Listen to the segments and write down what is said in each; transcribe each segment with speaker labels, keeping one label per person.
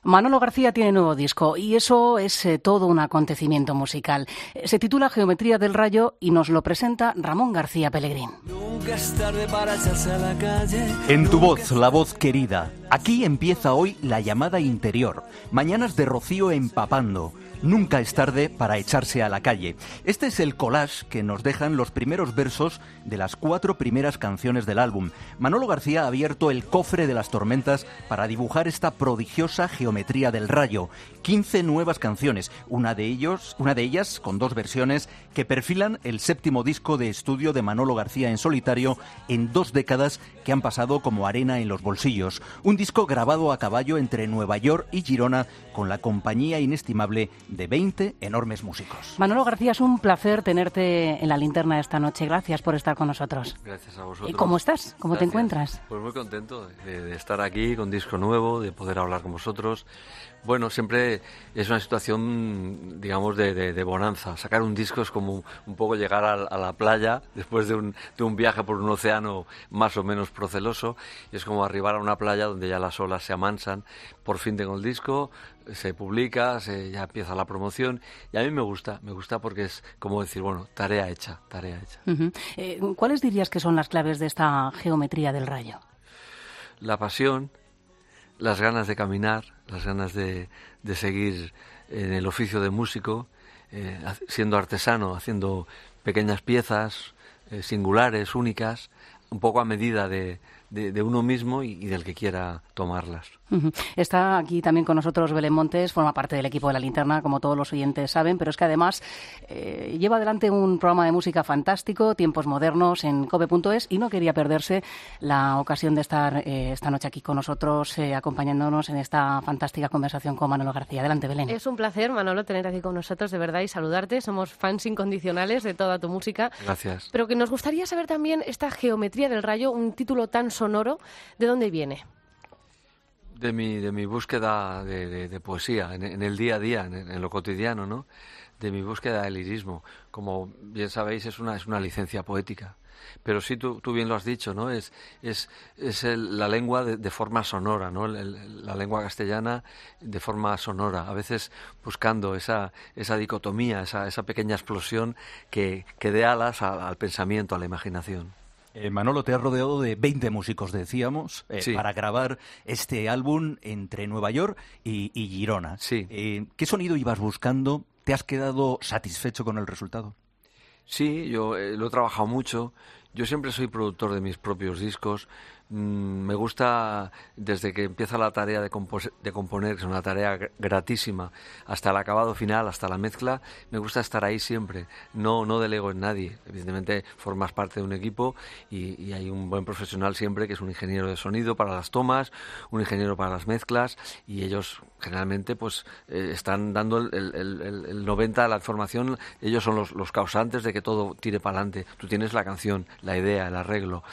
Speaker 1: Manolo García tiene nuevo disco y eso es todo un acontecimiento musical. Se titula Geometría del Rayo y nos lo presenta Ramón García Pellegrín.
Speaker 2: Nunca es tarde para echarse a la calle.
Speaker 3: En tu voz, la voz querida. Aquí empieza hoy la llamada interior. Mañanas de rocío empapando. Nunca es tarde para echarse a la calle. Este es el collage que nos dejan los primeros versos de las 4 primeras canciones del álbum. Manolo García ha abierto el cofre de las tormentas para dibujar esta prodigiosa geometría del rayo. 15 nuevas canciones, una de ellas con 2 versiones que perfilan el 7º disco de estudio de Manolo García en solitario en 2 décadas que han pasado como arena en los bolsillos. Un disco grabado a caballo entre Nueva York y Girona con la compañía inestimable de 20 enormes músicos.
Speaker 1: Manolo García, es un placer tenerte en la linterna esta noche. Gracias por estar con nosotros.
Speaker 4: Gracias a vosotros.
Speaker 1: ¿Cómo estás? ¿Cómo te encuentras?
Speaker 4: Pues muy contento de estar aquí con disco nuevo, de poder hablar con vosotros. Bueno, siempre es una situación, digamos, de bonanza. Sacar un disco es como un poco llegar a la playa después de un viaje por un océano más o menos proceloso. Y es como arribar a una playa donde ya las olas se amansan. Por fin tengo el disco, se publica, ya empieza la promoción. Y a mí me gusta porque es como decir, bueno, tarea hecha.
Speaker 1: Uh-huh. ¿Cuáles dirías que son las claves de esta geometría del rayo?
Speaker 4: La pasión, las ganas de caminar, las ganas de seguir en el oficio de músico, siendo artesano, haciendo pequeñas piezas singulares, únicas, un poco a medida de uno mismo y del que quiera tomarlas.
Speaker 1: Uh-huh. Está aquí también con nosotros Belén Montes, forma parte del equipo de La Linterna, como todos los oyentes saben, pero es que además lleva adelante un programa de música fantástico, Tiempos Modernos, en cope.es, y no quería perderse la ocasión de estar esta noche aquí con nosotros, acompañándonos en esta fantástica conversación con Manolo García. Adelante, Belén.
Speaker 5: Es un placer, Manolo, tener aquí con nosotros, de verdad, y saludarte. Somos fans incondicionales de toda tu música.
Speaker 4: Gracias.
Speaker 5: Pero que nos gustaría saber también esta geometría del rayo, un título tan sonoro, ¿de dónde viene?
Speaker 4: De mi búsqueda de poesía, en el día a día, en lo cotidiano, ¿no? De mi búsqueda de lirismo. Como bien sabéis, es una licencia poética. Pero sí, tú bien lo has dicho, ¿no? Es la lengua de forma sonora, ¿no? La lengua castellana de forma sonora. A veces buscando esa dicotomía, esa pequeña explosión que dé alas al pensamiento, a la imaginación.
Speaker 3: Manolo, te has rodeado de 20 músicos, decíamos,
Speaker 4: sí,
Speaker 3: para grabar este álbum entre Nueva York y Girona.
Speaker 4: Sí.
Speaker 3: ¿Qué sonido ibas buscando? ¿Te has quedado satisfecho con el resultado?
Speaker 4: Sí, yo lo he trabajado mucho. Yo siempre soy productor de mis propios discos. Me gusta, desde que empieza la tarea de componer, que es una tarea gratísima, hasta el acabado final, hasta la mezcla, me gusta estar ahí siempre. No delego en nadie. Evidentemente formas parte de un equipo y hay un buen profesional siempre, que es un ingeniero de sonido para las tomas, un ingeniero para las mezclas, y ellos generalmente pues están dando el 90% de la información. Ellos son los causantes de que todo tire para adelante. Tú tienes la canción, la idea, el arreglo.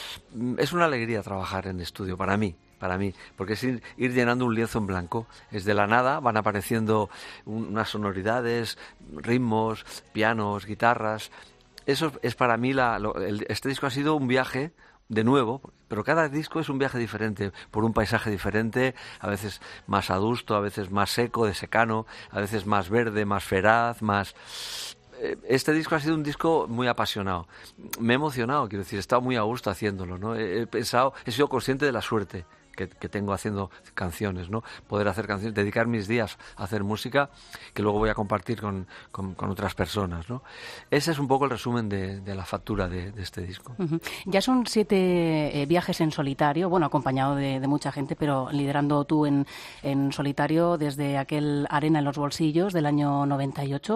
Speaker 4: Es una alegría trabajar en estudio, para mí, porque es ir llenando un lienzo en blanco. Es de la nada, van apareciendo unas sonoridades, ritmos, pianos, guitarras. Eso es para mí, este disco ha sido un viaje, de nuevo, pero cada disco es un viaje diferente, por un paisaje diferente, a veces más adusto, a veces más seco, de secano, a veces más verde, más feraz, más... Este disco ha sido un disco muy apasionado. Me he emocionado, quiero decir, he estado muy a gusto haciéndolo, ¿no? He sido consciente de la suerte que tengo haciendo canciones, ¿no? Poder hacer canciones, dedicar mis días a hacer música que luego voy a compartir con otras personas, ¿no? Ese es un poco el resumen de la factura de este disco.
Speaker 1: Uh-huh. Ya son 7 viajes en solitario, bueno, acompañado de mucha gente, pero liderando tú en solitario desde aquel Arena en los bolsillos del año 98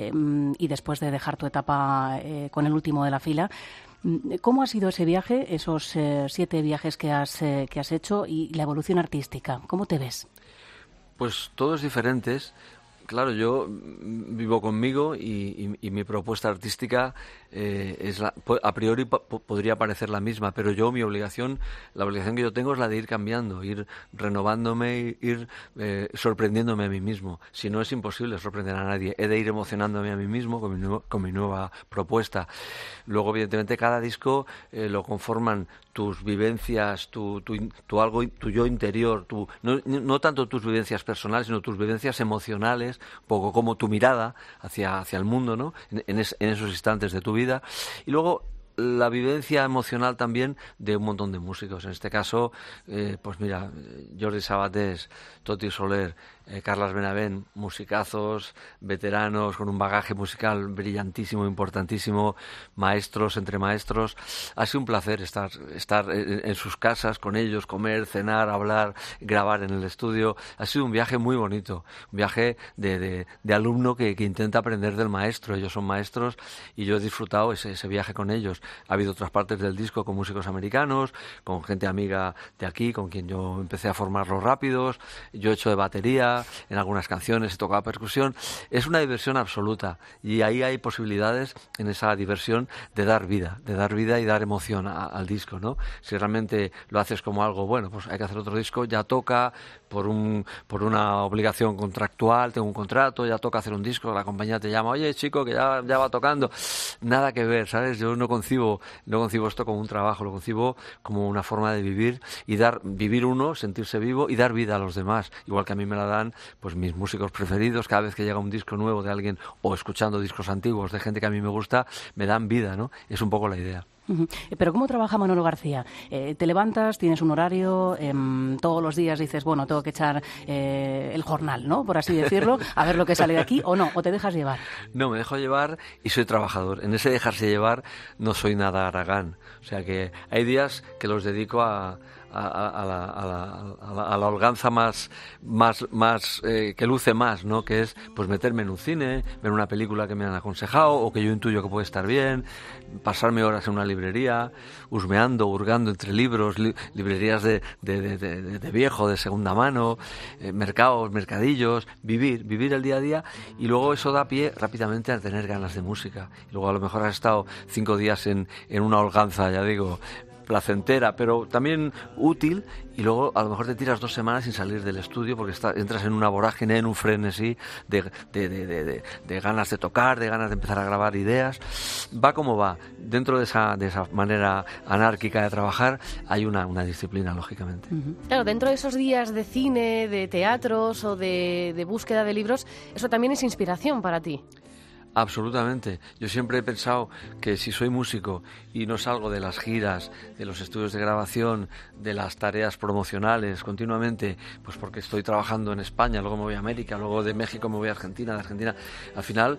Speaker 1: y después de dejar tu etapa con el último de la fila. ¿Cómo ha sido ese viaje, esos 7 viajes que has hecho, y la evolución artística? ¿Cómo te ves?
Speaker 4: Pues todos diferentes. Claro, yo vivo conmigo y mi propuesta artística a priori podría parecer la misma, pero la obligación que yo tengo es la de ir cambiando, ir renovándome, ir sorprendiéndome a mí mismo. Si no, es imposible sorprender a nadie. He de ir emocionándome a mí mismo con mi nueva propuesta. Luego, evidentemente, cada disco lo conforman tus vivencias, tu yo interior, no tanto tus vivencias personales, sino tus vivencias emocionales, un poco como tu mirada hacia el mundo, ¿no? En esos instantes de tu vida. Y luego la vivencia emocional también de un montón de músicos. En este caso, pues mira, Jordi Sabatés, Toti Soler, Carles Benavent, musicazos, veteranos con un bagaje musical brillantísimo, importantísimo, maestros entre maestros. Ha sido un placer estar en sus casas con ellos, comer, cenar, hablar, grabar en el estudio. Ha sido un viaje muy bonito, un viaje de alumno que intenta aprender del maestro. Ellos son maestros y yo he disfrutado ese viaje con ellos. Ha habido otras partes del disco con músicos americanos, con gente amiga de aquí, con quien yo empecé a formar los rápidos. Yo he hecho de batería, en algunas canciones he tocado percusión. Es una diversión absoluta y ahí hay posibilidades en esa diversión de dar vida y dar emoción al disco, ¿no? Si realmente lo haces como algo, bueno, pues hay que hacer otro disco, ya toca por una obligación contractual, tengo un contrato, ya toca hacer un disco, la compañía te llama, oye chico, que ya va tocando. Nada que ver, ¿sabes? Yo no concibo esto como un trabajo, lo concibo como una forma de vivir y vivir uno, sentirse vivo y dar vida a los demás, igual que a mí me la dan pues mis músicos preferidos. Cada vez que llega un disco nuevo de alguien o escuchando discos antiguos de gente que a mí me gusta, me dan vida, ¿no? Es un poco la idea.
Speaker 1: Pero ¿cómo trabaja Manolo García? ¿Te levantas, tienes un horario, todos los días dices, bueno, tengo que echar el jornal, ¿no? Por así decirlo, a ver lo que sale de aquí, o no? ¿O te dejas llevar?
Speaker 4: No, me dejo llevar y soy trabajador. En ese dejarse llevar no soy nada haragán. O sea que hay días que los dedico a la holganza más que luce más, ¿no? Que es pues meterme en un cine, ver una película que me han aconsejado o que yo intuyo que puede estar bien, pasarme horas en una librería, hurgando entre libros, librerías de viejo, de segunda mano, mercados, mercadillos, vivir el día a día, y luego eso da pie rápidamente a tener ganas de música. Y luego a lo mejor has estado 5 días en una holganza, ya digo, placentera, pero también útil, y luego a lo mejor te tiras 2 semanas sin salir del estudio porque entras en una vorágine, en un frenesí de ganas de tocar, de ganas de empezar a grabar ideas. Va como va. Dentro de esa manera anárquica de trabajar hay una disciplina, lógicamente.
Speaker 5: Claro, dentro de esos días de cine, de teatros o de búsqueda de libros, eso también es inspiración para ti.
Speaker 4: Absolutamente. Yo siempre he pensado que si soy músico y no salgo de las giras, de los estudios de grabación, de las tareas promocionales continuamente, pues porque estoy trabajando en España, luego me voy a América, luego de México me voy a Argentina, de Argentina, al final,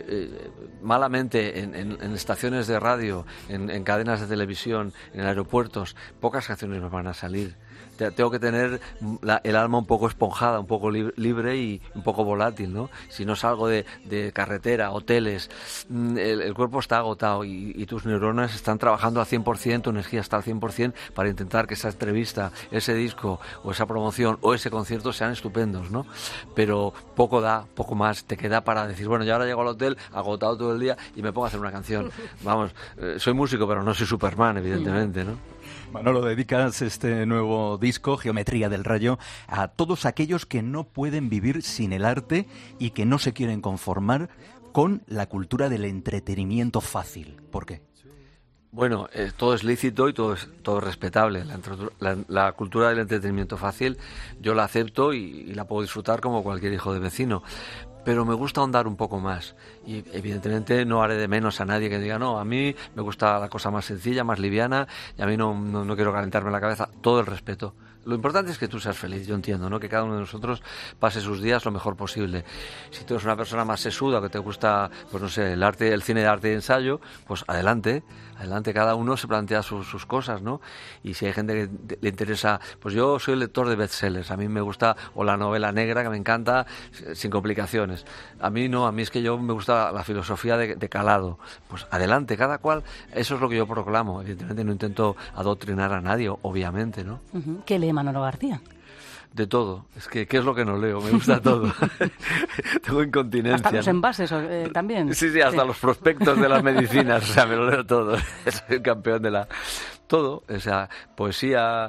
Speaker 4: malamente, en estaciones de radio, en cadenas de televisión, en aeropuertos, pocas canciones me van a salir. Tengo que tener el alma un poco esponjada, un poco libre y un poco volátil, ¿no? Si no salgo de carretera, hoteles, el cuerpo está agotado y tus neuronas están trabajando al 100%, tu energía está al 100% para intentar que esa entrevista, ese disco o esa promoción o ese concierto sean estupendos, ¿no? Pero poco más te queda para decir, bueno, ya ahora llego al hotel agotado todo el día y me pongo a hacer una canción. Vamos, soy músico, pero no soy Superman, evidentemente, ¿no?
Speaker 3: Manolo, dedicas este nuevo disco, Geometría del Rayo, a todos aquellos que no pueden vivir sin el arte y que no se quieren conformar con la cultura del entretenimiento fácil. ¿Por qué?
Speaker 4: Bueno, todo es lícito y todo es respetable. La cultura del entretenimiento fácil yo la acepto y la puedo disfrutar como cualquier hijo de vecino. Pero me gusta ahondar un poco más y evidentemente no haré de menos a nadie que diga no, a mí me gusta la cosa más sencilla, más liviana y a mí no quiero calentarme la cabeza. Todo el respeto. Lo importante es que tú seas feliz, yo entiendo, ¿no? Que cada uno de nosotros pase sus días lo mejor posible. Si tú eres una persona más sesuda, que te gusta, pues no sé, el cine de arte y ensayo, pues adelante, cada uno se plantea sus cosas, ¿no? Y si hay gente que le interesa, pues yo soy lector de bestsellers, a mí me gusta, o la novela negra, que me encanta, sin complicaciones. A mí no, a mí es que yo me gusta la filosofía de calado. Pues adelante, cada cual, eso es lo que yo proclamo. Evidentemente no intento adoctrinar a nadie, obviamente, ¿no?
Speaker 1: ¿Qué lee Manolo García?
Speaker 4: De todo. Es que, ¿qué es lo que no leo? Me gusta todo. Tengo incontinencia.
Speaker 1: Hasta los envases también.
Speaker 4: Sí, hasta los prospectos de las medicinas. O sea, me lo leo todo. Soy el campeón de la... Todo. O sea, poesía,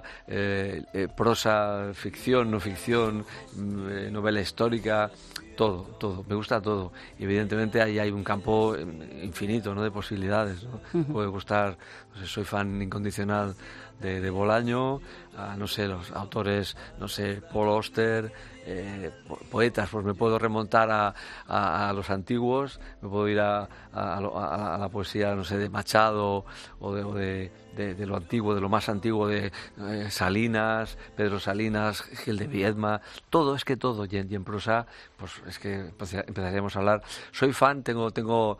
Speaker 4: prosa, ficción, no ficción, novela histórica... Todo. Me gusta todo. Y evidentemente ahí hay un campo infinito, ¿no?, de posibilidades, ¿no? Puede gustar, no sé, soy fan incondicional de Bolaño, no sé, los autores, no sé, Paul Auster, poetas, pues me puedo remontar a los antiguos, me puedo ir a la poesía, no sé, de Machado o de lo antiguo, de lo más antiguo, de Salinas, Pedro Salinas, Gil de Viedma, todo, y en prosa, pues es que empezaríamos a hablar. Soy fan, tengo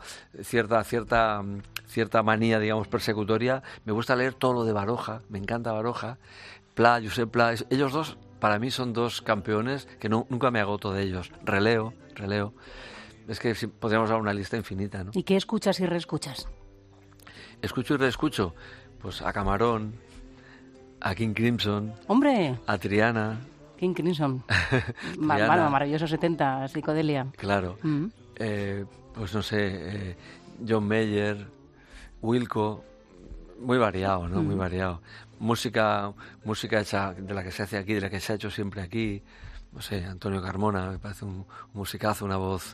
Speaker 4: cierta manía, digamos, persecutoria. Me gusta leer todo lo de Baroja, me encanta Baroja, Pla, Josep Pla. Ellos dos, para mí, son dos campeones que nunca me agoto de ellos. Releo. Es que podríamos dar una lista infinita, ¿no?
Speaker 1: ¿Y qué escuchas y reescuchas?
Speaker 4: Escucho y reescucho, pues a Camarón, a King Crimson.
Speaker 1: ¡Hombre!
Speaker 4: A Triana.
Speaker 1: King Crimson. Bueno, maravilloso 70, psicodelia.
Speaker 4: Claro. Pues no sé, John Mayer, Wilco, muy variado, ¿no? Muy variado. Música hecha de la que se hace aquí, de la que se ha hecho siempre aquí. No sé, Antonio Carmona, me parece un musicazo, una voz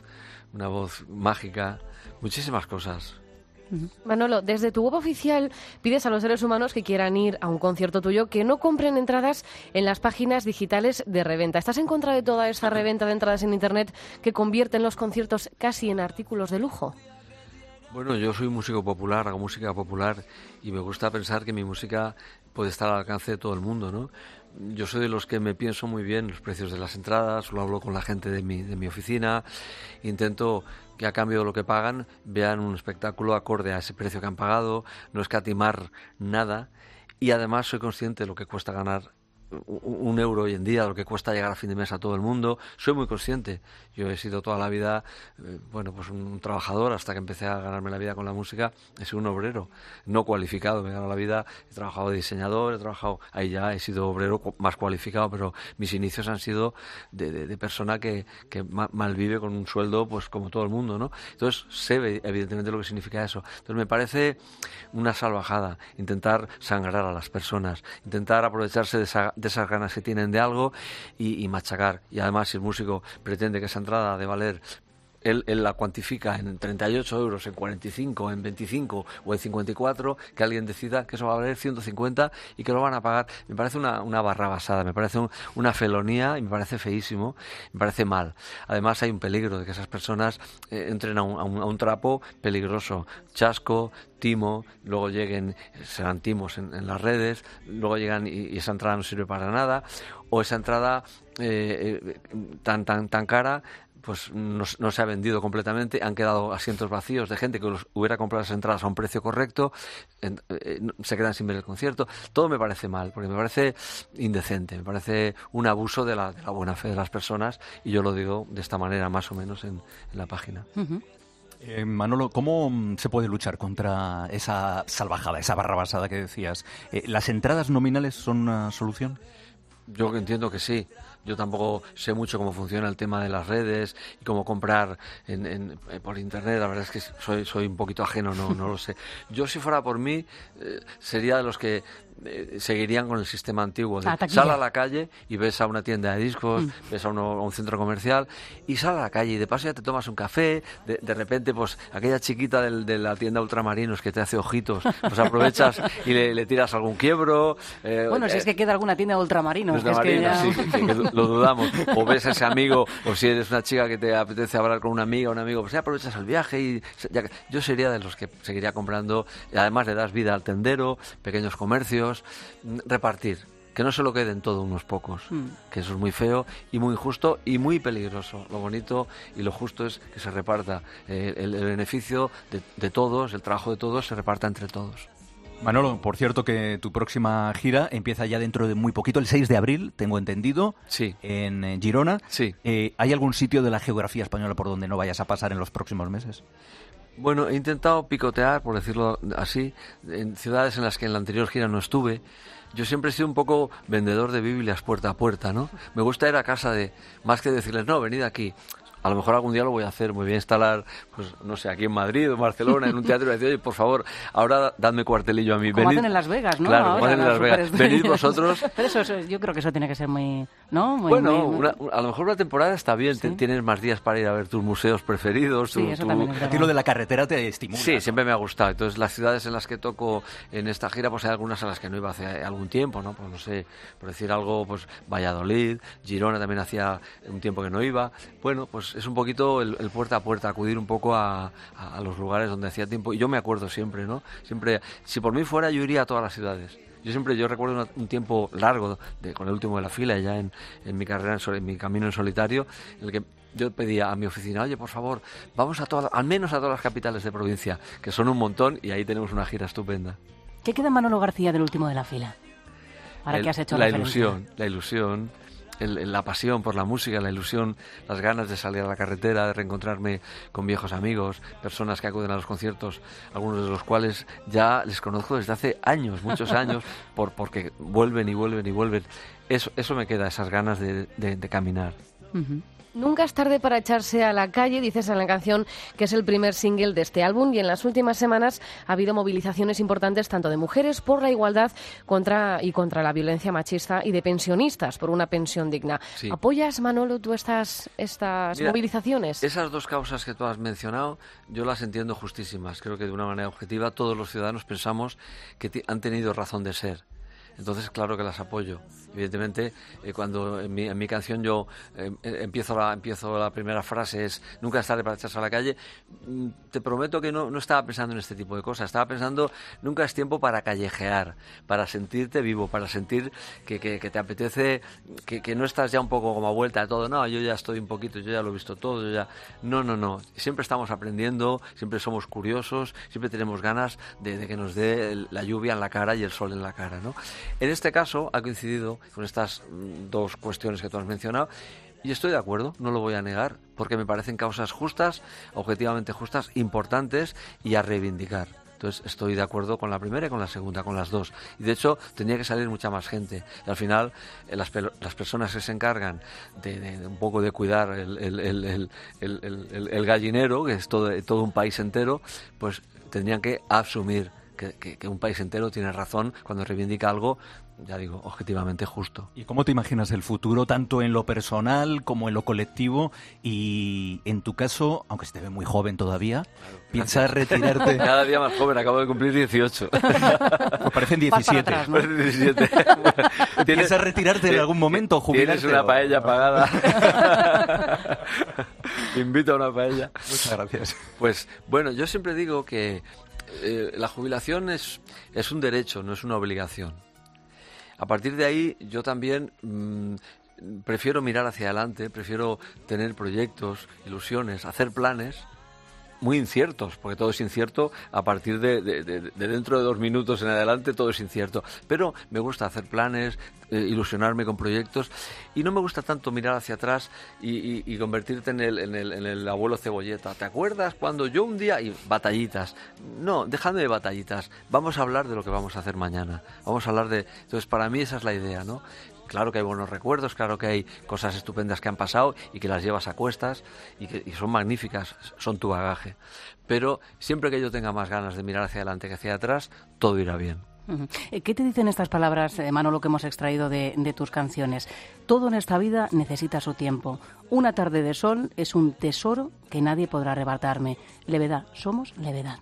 Speaker 4: mágica. Muchísimas cosas.
Speaker 5: Manolo, desde tu web oficial pides a los seres humanos que quieran ir a un concierto tuyo que no compren entradas en las páginas digitales de reventa. ¿Estás en contra de toda esta reventa de entradas en Internet que convierten los conciertos casi en artículos de lujo?
Speaker 4: Bueno, yo soy músico popular, hago música popular y me gusta pensar que mi música puede estar al alcance de todo el mundo, ¿no? Yo soy de los que me pienso muy bien los precios de las entradas, lo hablo con la gente de mi oficina, intento que a cambio de lo que pagan vean un espectáculo acorde a ese precio que han pagado, no escatimar nada, y además soy consciente de lo que cuesta ganar un euro hoy en día, lo que cuesta llegar a fin de mes a todo el mundo. Soy muy consciente. Yo he sido toda la vida pues un trabajador hasta que empecé a ganarme la vida con la música. He sido un obrero no cualificado, me he ganado la vida, he trabajado de diseñador, ahí ya he sido obrero más cualificado, pero mis inicios han sido de persona que malvive con un sueldo pues como todo el mundo, ¿no? Entonces sé evidentemente lo que significa eso. Entonces me parece una salvajada intentar sangrar a las personas, intentar aprovecharse de esas ganas que tienen de algo y machacar. Y además, si el músico pretende que esa entrada de valer, él la cuantifica en 38 euros, en 45, en 25 o en 54, que alguien decida que eso va a valer 150 y que lo van a pagar. Me parece una barrabasada, me parece una felonía y me parece feísimo, me parece mal. Además, hay un peligro de que esas personas entren a un trapo peligroso, chasco, timo, luego lleguen, serán timos en las redes, luego llegan y esa entrada no sirve para nada, o esa entrada tan cara pues no se ha vendido completamente, han quedado asientos vacíos de gente que hubiera comprado esas entradas a un precio correcto, se quedan sin ver el concierto. Todo me parece mal, porque me parece indecente, me parece un abuso de la buena fe de las personas, y yo lo digo de esta manera más o menos en la página.
Speaker 3: Manolo, ¿cómo se puede luchar contra esa salvajada, esa barrabasada que decías? ¿Las entradas nominales son una solución?
Speaker 4: Yo entiendo que sí. Yo tampoco sé mucho cómo funciona el tema de las redes y cómo comprar por internet. La verdad es que soy un poquito ajeno, no lo sé. Yo, si fuera por mí, sería de los que seguirían con el sistema antiguo de sal a la calle y ves a una tienda de discos, ves a un centro comercial y sal a la calle y de paso ya te tomas un café, de repente pues aquella chiquita de la tienda Ultramarinos que te hace ojitos, pues aprovechas y le tiras algún quiebro.
Speaker 1: Bueno, si es que queda alguna tienda de Ultramarinos.
Speaker 4: Que lo dudamos. O ves a ese amigo, o si eres una chica que te apetece hablar con una amiga o un amigo, pues ya aprovechas el viaje y yo sería de los que seguiría comprando, y además le das vida al tendero, pequeños comercios, repartir, que no se lo queden todo unos pocos, que eso es muy feo y muy injusto y muy peligroso. Lo bonito y lo justo es que se reparta el beneficio de todos, el trabajo de todos se reparta entre todos.
Speaker 3: Manolo, por cierto que tu próxima gira empieza ya dentro de muy poquito, el 6 de abril, tengo entendido,
Speaker 4: sí,
Speaker 3: en Girona.
Speaker 4: Sí.
Speaker 3: ¿Hay algún sitio de la geografía española por donde no vayas a pasar en los próximos meses?
Speaker 4: Bueno, he intentado picotear, por decirlo así, en ciudades en las que en la anterior gira no estuve. Yo siempre he sido un poco vendedor de Biblias puerta a puerta, ¿no? Me gusta ir a casa de, más que decirles, no, venid aquí. A lo mejor algún día lo voy a hacer, me voy a instalar, pues no sé, aquí en Madrid o Barcelona, en un teatro, y decir, oye, por favor, ahora dadme cuartelillo a mí.
Speaker 1: Como
Speaker 4: venid.
Speaker 1: hacen en Las Vegas, ¿no?
Speaker 4: Claro,
Speaker 1: Ahora,
Speaker 4: como hacen en Las Vegas. Venid vosotros.
Speaker 1: Pero eso, yo creo que eso tiene que ser muy, ¿no? Muy,
Speaker 4: Bueno,
Speaker 1: muy...
Speaker 4: a lo mejor una temporada está bien,
Speaker 1: ¿Sí?
Speaker 4: Tienes más días para ir a ver tus museos preferidos.
Speaker 1: Sí, eso también es
Speaker 3: A
Speaker 1: verdad.
Speaker 3: ti lo de la carretera te estimula.
Speaker 4: Sí,
Speaker 3: ¿no?
Speaker 4: siempre me ha gustado. Entonces, las ciudades en las que toco en esta gira, pues hay algunas a las que no iba hace algún tiempo, ¿no? Pues no sé, por decir algo, pues Valladolid, Girona también hacía un tiempo que no iba. Bueno, pues es un poquito el puerta a puerta, acudir un poco a los lugares donde hacía tiempo. Y yo me acuerdo siempre, ¿no? Siempre, si por mí fuera, yo iría a todas las ciudades. Yo recuerdo un tiempo largo con el último de la fila, ya en mi carrera, en mi camino en solitario, en el que yo pedía a mi oficina, oye, por favor, vamos al menos a todas las capitales de provincia, que son un montón, y ahí tenemos una gira estupenda.
Speaker 1: ¿Qué queda Manolo García del último de la fila? Ahora que has hecho
Speaker 4: la
Speaker 1: referencia.
Speaker 4: ilusión, la pasión por la música, la ilusión, las ganas de salir a la carretera, de reencontrarme con viejos amigos, personas que acuden a los conciertos, algunos de los cuales ya les conozco desde hace años, muchos años, porque vuelven y vuelven y vuelven. Eso me queda, esas ganas de caminar.
Speaker 1: Uh-huh.
Speaker 5: Nunca es tarde para echarse a la calle, dices en la canción que es el primer single de este álbum, y en las últimas semanas ha habido movilizaciones importantes tanto de mujeres por la igualdad contra la violencia machista y de pensionistas por una pensión digna.
Speaker 4: Sí.
Speaker 5: ¿Apoyas, Manolo, tú estas
Speaker 4: Mira,
Speaker 5: movilizaciones?
Speaker 4: Esas dos causas que tú has mencionado, yo las entiendo justísimas. Creo que de una manera objetiva todos los ciudadanos pensamos que han tenido razón de ser. Entonces, claro que las apoyo. Evidentemente, cuando en mi canción yo empiezo la primera frase es nunca es tarde para echarse a la calle, te prometo que no estaba pensando en este tipo de cosas. Estaba pensando nunca es tiempo para callejear, para sentirte vivo, para sentir que te apetece, que no estás ya un poco como a vuelta de todo. No, yo ya estoy un poquito, yo ya lo he visto todo. No. Siempre estamos aprendiendo, siempre somos curiosos, siempre tenemos ganas de que nos dé la lluvia en la cara y el sol en la cara, ¿no? En este caso ha coincidido con estas dos cuestiones que tú has mencionado y estoy de acuerdo, no lo voy a negar, porque me parecen causas justas, objetivamente justas, importantes y a reivindicar. Entonces estoy de acuerdo con la primera y con la segunda, con las dos. Y de hecho tendría que salir mucha más gente. Y al final las personas que se encargan de un poco de cuidar el gallinero, que es todo un país entero, pues tendrían que asumir que un país entero tiene razón cuando reivindica algo, ya digo, objetivamente justo.
Speaker 3: ¿Y cómo te imaginas el futuro, tanto en lo personal como en lo colectivo? Y en tu caso, aunque se te ve muy joven todavía,
Speaker 4: Claro,
Speaker 3: ¿piensas retirarte?
Speaker 4: Cada día más joven, acabo de cumplir 18.
Speaker 3: Pues parecen
Speaker 1: Vas para
Speaker 3: 17.
Speaker 1: atrás, ¿no?
Speaker 4: Parecen 17.
Speaker 3: ¿Piensas retirarte en algún momento o jubilarte?
Speaker 4: Tienes una
Speaker 3: o-
Speaker 4: paella pagada. Te invito a una paella.
Speaker 3: Muchas gracias.
Speaker 4: Pues bueno, yo siempre digo que la jubilación es un derecho, no es una obligación. A partir de ahí, yo también prefiero mirar hacia adelante, prefiero tener proyectos, ilusiones, hacer planes muy inciertos, porque todo es incierto a partir de dentro de 2 minutos en adelante, todo es incierto. Pero me gusta hacer planes, ilusionarme con proyectos, y no me gusta tanto mirar hacia atrás y convertirte en el abuelo cebolleta. ¿Te acuerdas cuando yo un día... y batallitas? No, dejadme de batallitas. Vamos a hablar de lo que vamos a hacer mañana. Vamos a hablar de... Entonces, para mí esa es la idea, ¿no? Claro que hay buenos recuerdos, claro que hay cosas estupendas que han pasado y que las llevas a cuestas y son magníficas, son tu bagaje. Pero siempre que yo tenga más ganas de mirar hacia adelante que hacia atrás, todo irá bien.
Speaker 1: Uh-huh. ¿Qué te dicen estas palabras, Manolo, que hemos extraído de tus canciones? Todo en esta vida necesita su tiempo. Una tarde de sol es un tesoro que nadie podrá arrebatarme. Levedad, somos levedad.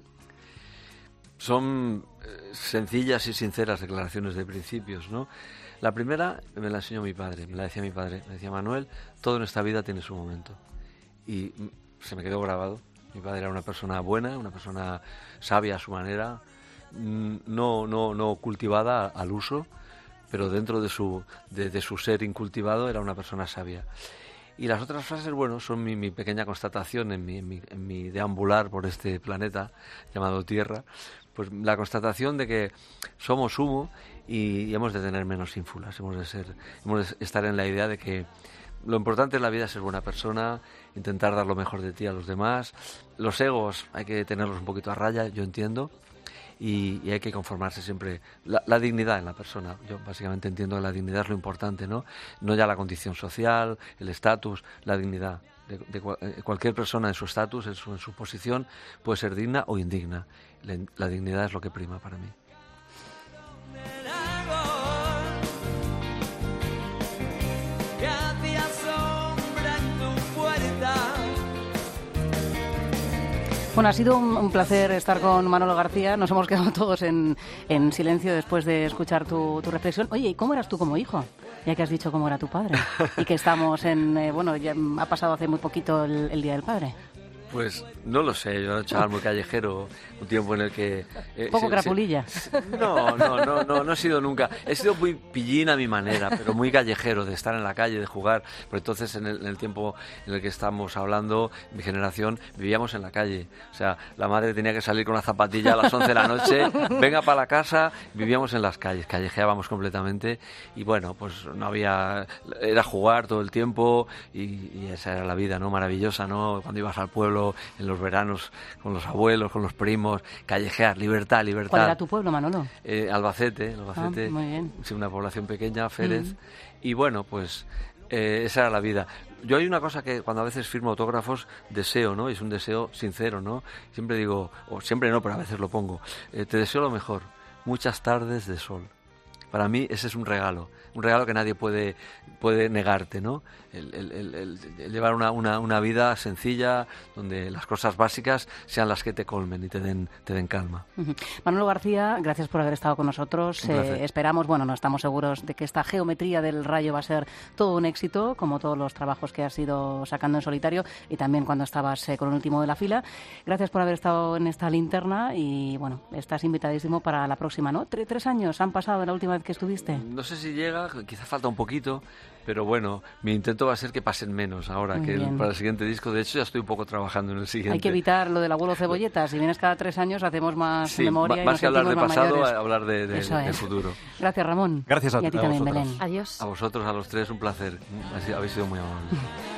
Speaker 4: Son sencillas y sinceras declaraciones de principios, ¿no? La primera me la enseñó mi padre, me la decía mi padre. Me decía, Manuel, todo en esta vida tiene su momento. Y se me quedó grabado. Mi padre era una persona buena, una persona sabia a su manera, no cultivada al uso, pero dentro de su ser incultivado era una persona sabia. Y las otras frases, bueno, son mi pequeña constatación en mi deambular por este planeta llamado Tierra. Pues la constatación de que somos humo y hemos de tener menos ínfulas, hemos de estar en la idea de que lo importante en la vida es ser buena persona, intentar dar lo mejor de ti a los demás. Los egos hay que tenerlos un poquito a raya, yo entiendo, y hay que conformarse siempre. La dignidad en la persona, yo básicamente entiendo que la dignidad es lo importante, ¿no? No ya la condición social, el estatus, la dignidad. Cualquier persona en su estatus, en su posición, puede ser digna o indigna. La dignidad es lo que prima para mí.
Speaker 1: Bueno, ha sido un placer estar con Manolo García. Nos hemos quedado todos en silencio después de escuchar tu reflexión. Oye, ¿y cómo eras tú como hijo? Ya que has dicho cómo era tu padre. Y que estamos bueno, ya ha pasado hace muy poquito el Día del Padre.
Speaker 4: Pues no lo sé, yo era un chaval muy callejero, un tiempo en el que...
Speaker 1: ¿Poco crapulilla?
Speaker 4: No he sido nunca. He sido muy pillín a mi manera, pero muy callejero, de estar en la calle, de jugar. Pero entonces, en el tiempo en el que estamos hablando, mi generación, vivíamos en la calle. O sea, la madre tenía que salir con una zapatilla a las 11 de la noche, venga para la casa, vivíamos en las calles, callejeábamos completamente. Y bueno, pues no había... Era jugar todo el tiempo y esa era la vida, ¿no? Maravillosa, ¿no? Cuando ibas al pueblo, en los veranos, con los abuelos, con los primos, callejear, libertad.
Speaker 1: ¿Cuál era tu pueblo, Manolo?
Speaker 4: Albacete,
Speaker 1: muy bien.
Speaker 4: Sí, una población pequeña, Férez, y bueno, pues esa era la vida. Yo hay una cosa que cuando a veces firmo autógrafos deseo, ¿no? Y es un deseo sincero, ¿no? Siempre digo, o siempre no, pero a veces lo pongo, te deseo lo mejor, muchas tardes de sol. Para mí ese es un regalo que nadie puede negarte, ¿no? El llevar una vida sencilla, donde las cosas básicas sean las que te colmen y te den calma.
Speaker 1: Manolo García, gracias por haber estado con nosotros. Esperamos, no estamos seguros de que esta geometría del Rayo va a ser todo un éxito, como todos los trabajos que has ido sacando en solitario y también cuando estabas con el último de la fila. Gracias por haber estado en esta linterna y, estás invitadísimo para la próxima, ¿no? 3 años han pasado de la última vez que estuviste.
Speaker 4: No sé si llega, quizá falta un poquito, pero bueno, mi intento va a ser que pasen menos ahora para el siguiente disco. De hecho, ya estoy un poco trabajando en el siguiente.
Speaker 1: Hay que evitar lo del abuelo cebolleta. Si vienes cada 3 años, hacemos más memoria.
Speaker 4: Más
Speaker 1: y
Speaker 4: que hablar de pasado,
Speaker 1: mayores.
Speaker 4: hablar del futuro.
Speaker 1: Gracias, Ramón.
Speaker 3: Gracias a
Speaker 1: ti también, Belén.
Speaker 5: Adiós.
Speaker 4: A vosotros, a los tres, un placer. Habéis sido muy amables.